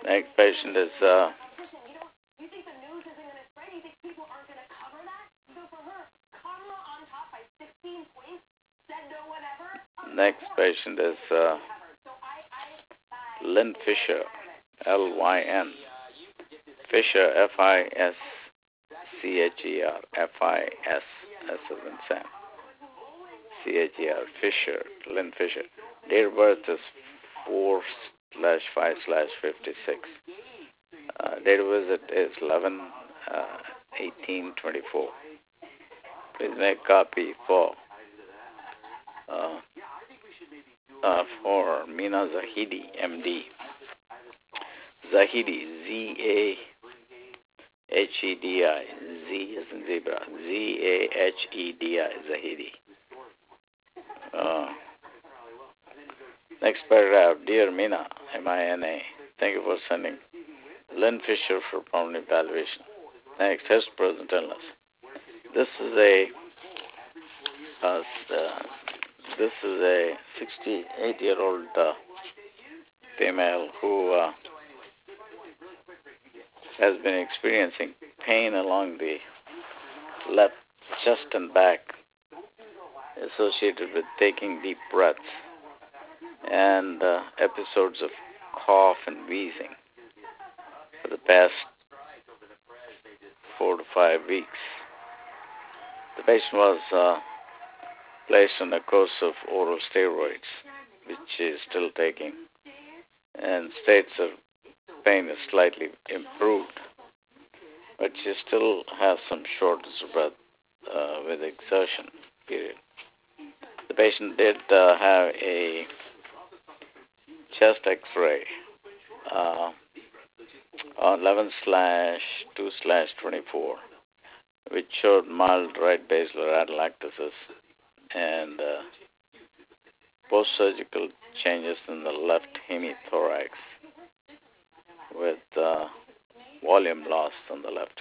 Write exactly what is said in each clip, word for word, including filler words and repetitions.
Next patient is uh, next patient is uh, Lynn Fisher, L Y N. Fisher, F I S C H E R, F I S, S as in Sam. C H E R, Fisher, Lynn Fisher. Date of birth is four slash five slash fifty-six. Uh, date of visit is eleven eighteen twenty-four. Please make copy for uh, uh, for Mina Zahidi, M D. Zahidi, Z A H E D I, Z as in zebra, Z A H E D I, Zahidi. Uh, next paragraph, Dear Mina, M I N A, thank you for sending Lynn Fisher for pulmonary evaluation. Next, test present illness. This is a uh, uh, this is a sixty-eight-year-old uh, female who uh, has been experiencing pain along the left chest and back associated with taking deep breaths and uh, episodes of cough and wheezing for the past four to five weeks. The patient was uh, placed on a course of oral steroids, which she is still taking, and states her pain is slightly improved, but she still has some shortness of breath uh, with exertion period. The patient did uh, have a chest X-ray uh, on eleven slash two slash twenty-four, which showed mild right basal atelectasis and uh, post-surgical changes in the left hemithorax with uh, volume loss on the left.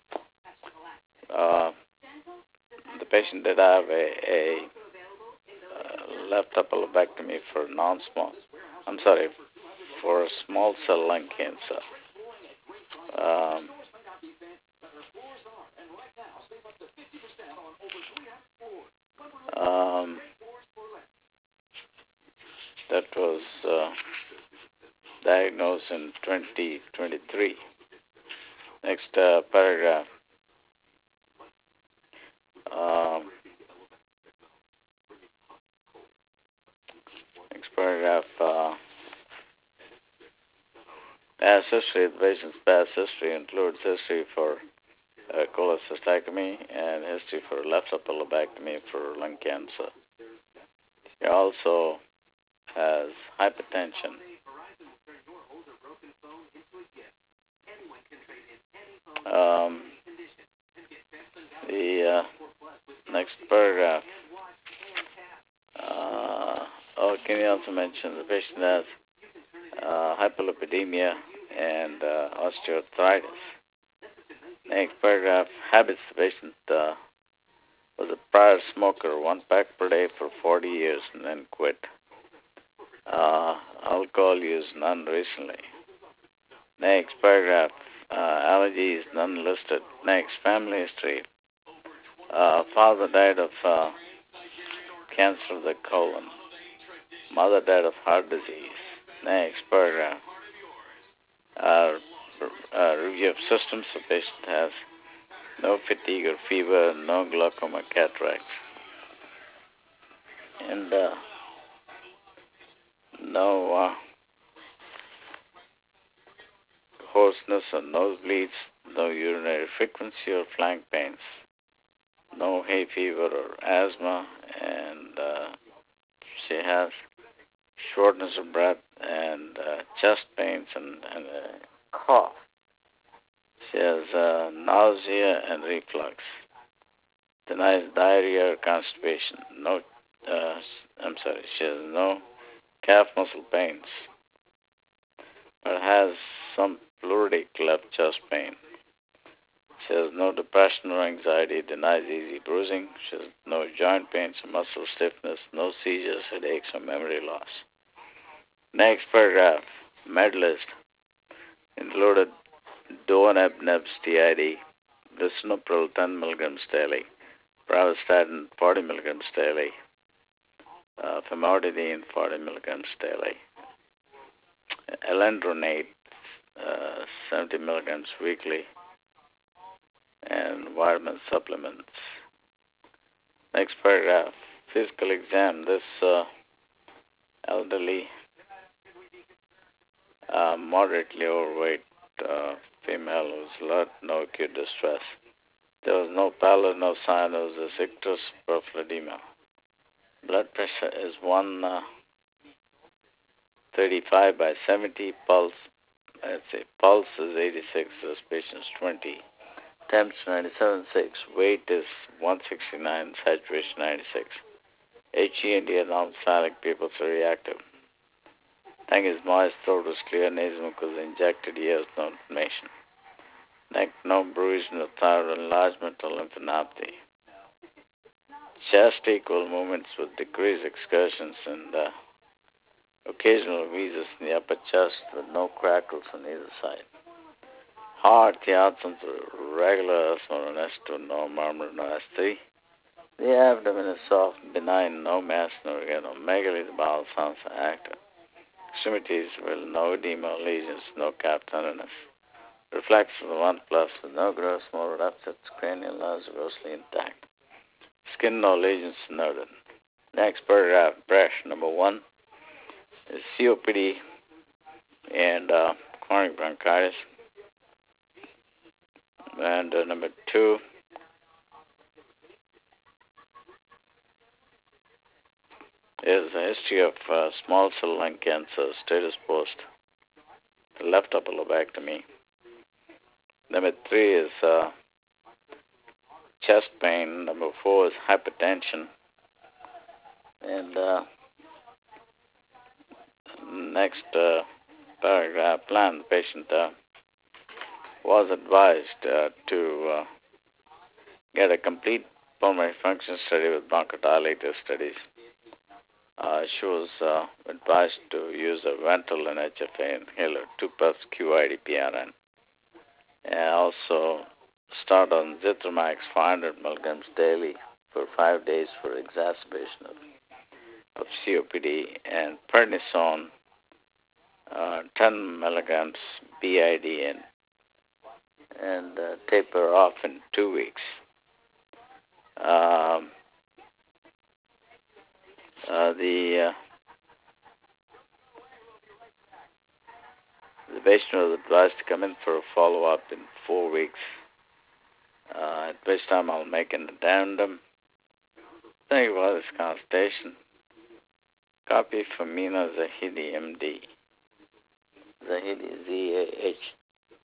Uh, the patient did have a, a uh, left upper lobectomy for non-small, I'm sorry, for small cell lung cancer. Um, um, that was uh, diagnosed in twenty twenty-three. Next uh, paragraph. Um, next paragraph. Uh, past history. The patient's past history includes history for uh, cholecystectomy and history for left upper lobectomy for lung cancer. He also has hypertension. Um, the uh, next paragraph. Uh, oh, can you also mention the patient has uh, hyperlipidemia and uh, osteoarthritis? Next paragraph. Habits. The patient uh, was a prior smoker, one pack per day for forty years and then quit. Uh, alcohol use, none recently. Next paragraph. Uh, allergies, none listed. Next, family history. Uh, father died of uh, cancer of the colon. Mother died of heart disease. Next paragraph. Uh, uh, review of systems. The patient has no fatigue or fever, no glaucoma, cataracts, and uh, no uh, hoarseness or nosebleeds, no urinary frequency or flank pains, no hay fever or asthma, and uh, she has shortness of breath and uh, chest pains and, and uh, cough. She has uh, nausea and reflux. Denies diarrhea or constipation. No, uh, I'm sorry, she has no calf muscle pains, but has some pleuritic left chest pain. She has no depression or anxiety, denies easy bruising. She has no joint pains or muscle stiffness, no seizures, headaches, or memory loss. Next paragraph, med list. included Doaneb-Nebs T I D, lisinopril ten milligrams daily, pravastatin forty milligrams daily, uh, famotidine forty milligrams daily, alendronate uh, seventy milligrams weekly, and vitamin supplements. Next paragraph, physical exam. This uh, elderly, uh, moderately overweight uh, female was alert, no acute distress. There was no pallor, no sign of the ictus perfluidema. Blood pressure is one thirty-five by seventy. Pulse, let's say, pulse is eighty-six. Respiration is twenty. Temps ninety-seven point six. Weight is one sixty-nine. Saturation ninety-six. H E and D are non-salic. Pupils are reactive. Tongue is moist. Throat is clear. Nasal mucus injected. Ears no inflammation. Neck no bruise, no thyroid enlargement or lymphadenopathy. Chest equal movements with decreased excursions and uh, occasional wheezes in the upper chest with no crackles on either side. Heart, the absence of regular S one and S two, no murmur, no S three. The abdomen is soft, benign, no mass, no megalomegaly. The bowel sounds active. Extremities will no edema, lesions, no calf tenderness. Reflex of the one plus with no gross motor upsets, cranial nerves grossly intact. Skin no lesions noted. Next paragraph, brush number one is C O P D and uh, chronic bronchitis. And uh, number two is a history of uh, small cell lung cancer, status post, left upper lobectomy. Number three is uh, chest pain. Number four is hypertension. And uh, next uh, paragraph, plan the patient uh, was advised uh, to uh, get a complete pulmonary function study with bronchodilator studies. Uh, she was uh, advised to use a Ventolin H F A inhaler, two puffs Q I D P R N. And also start on Zithromax five hundred milligrams daily for five days for exacerbation of, of C O P D, and prednisone uh, ten milligrams B I D and, and uh, taper off in two weeks. Um, uh, the uh, the patient was advised to come in for a follow-up in four weeks, uh, at which time I'll make an addendum. Thank you for this consultation. Copy from Mina Zahidi, M D. Zahidi, Z A H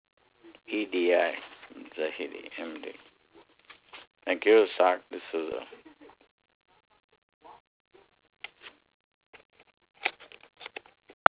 E D I, Zahidi, M D. Thank you, Sark. This is a